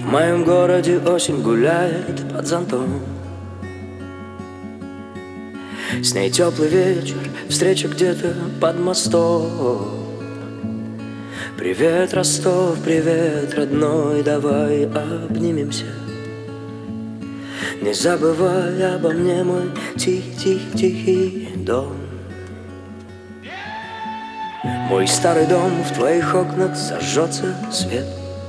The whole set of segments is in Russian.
В моем городе осень гуляет под зонтом. С ней теплый вечер, встреча где-то под мостом. Привет, Ростов, привет, родной, давай обнимемся. Не забывай обо мне, мой тихий дом. Мой старый дом, в твоих окнах зажжется свет,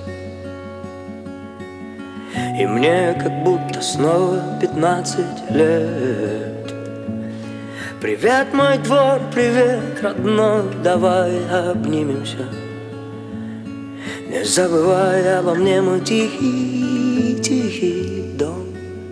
и мне как будто снова 15 лет. Привет, мой двор, привет, родной, давай обнимемся. Не забывай обо мне, мой тихий дом.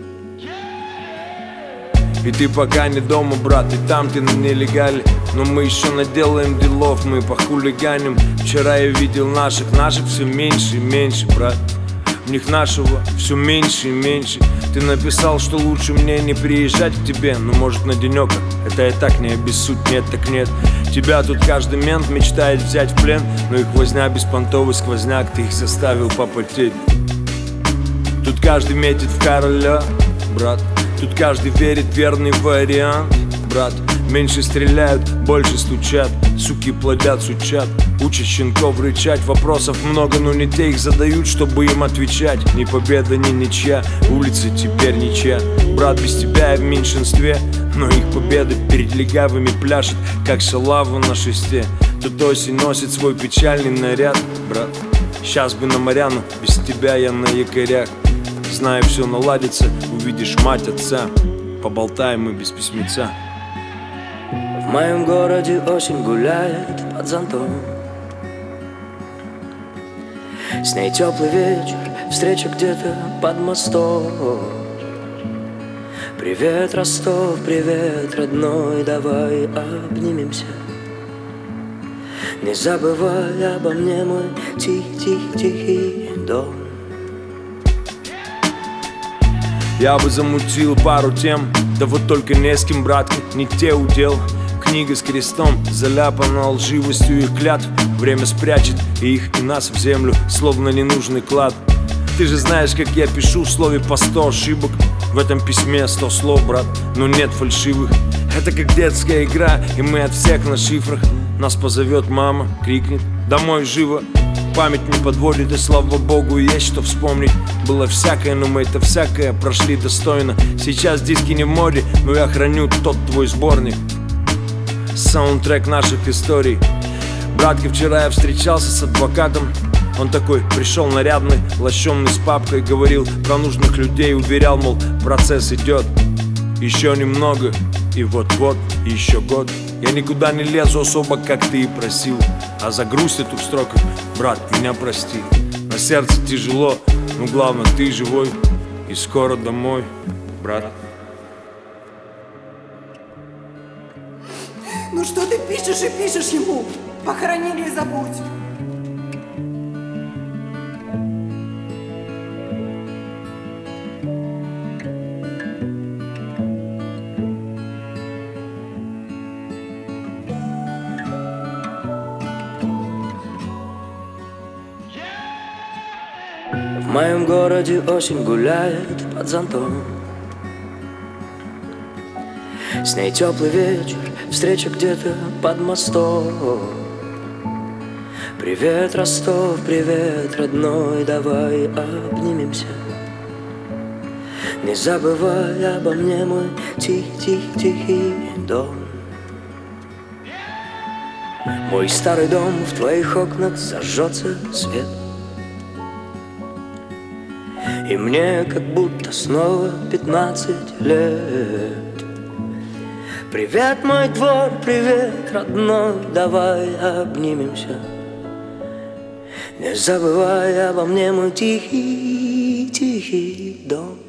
И ты пока не дома, брат, и там ты на нелегале. Но мы еще наделаем делов, мы похулиганим. Вчера я видел наших все меньше и меньше, брат. В них нашего все меньше и меньше. Ты написал, что лучше мне не приезжать к тебе. Ну может на денек, это и так не обессудь, нет так нет. Тебя тут каждый мент мечтает взять в плен, но их возня беспонтовый сквозняк, ты их заставил попотеть. Тут каждый метит в короля, брат. Тут каждый верит в верный вариант, брат. Меньше стреляют, больше стучат, суки плодят, сучат, учат щенков рычать. Вопросов много, но не те их задают, чтобы им отвечать. Ни победа, ни ничья, улица теперь ничья. Брат, без тебя я в меньшинстве, но их победа перед легавыми пляшет, как шалава на шесте. Тут осень носит свой печальный наряд, брат. Сейчас бы на моряну, без тебя я на якорях. Знаю, все наладится, увидишь мать отца. Поболтаем мы без письмеца. В моем городе осень гуляет под зонтом. С ней теплый вечер, встреча где-то под мостом. Привет, Ростов, привет, родной, давай обнимемся. Не забывай обо мне, мой тихий дом. Я бы замутил пару тем, да вот только не с кем, братки, не те удел. Книга с крестом заляпана лживостью их клятв. Время спрячет и их, и нас в землю, словно ненужный клад. Ты же знаешь, как я пишу в слове по 100 ошибок. В этом письме 100 слов, брат, но нет фальшивых. Это как детская игра, и мы от всех на шифрах. Нас позовет мама, крикнет «Домой живо!» Память не подводит, и слава богу, есть что вспомнить. Было всякое, но мы это всякое прошли достойно. Сейчас диски не в моде, но я храню тот твой сборник. Саундтрек наших историй. Братки, вчера я встречался с адвокатом. Он такой пришел нарядный, лощеный с папкой. Говорил про нужных людей, уверял, мол, процесс идет. Еще немного, и вот-вот, еще год. Я никуда не лезу особо, как ты и просил. А за грусть эту строку, брат, меня прости. На сердце тяжело, но главное, ты живой. И скоро домой, брат. Ну что ты пишешь и пишешь ему? Похоронили и забудь. В моем городе осень гуляет под зонтом. С ней теплый вечер, встреча где-то под мостом. Привет, Ростов, привет, родной, давай обнимемся. Не забывай обо мне, мой тихий дом. Мой старый дом, в твоих окнах зажжется свет, и мне как будто снова 15 лет. Привет, мой двор, привет, родной, давай обнимемся. Не забывай обо мне, мой тихий дом.